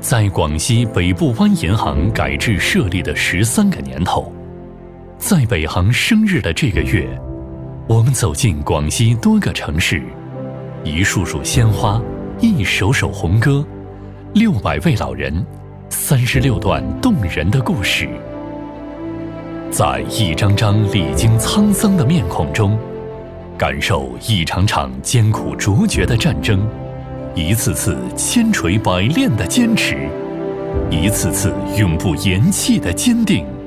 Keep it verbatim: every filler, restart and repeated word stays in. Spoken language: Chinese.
在广西北部湾银行改制设立的十三个年头，在北航生日的这个月，我们走进广西多个城市，一束束鲜花，一首首红歌，六百位老人，三十六段动人的故事。在一张张历经沧桑的面孔中，感受一场场艰苦卓绝的战争，一次次千锤百炼的坚持，一次次永不言弃的坚定。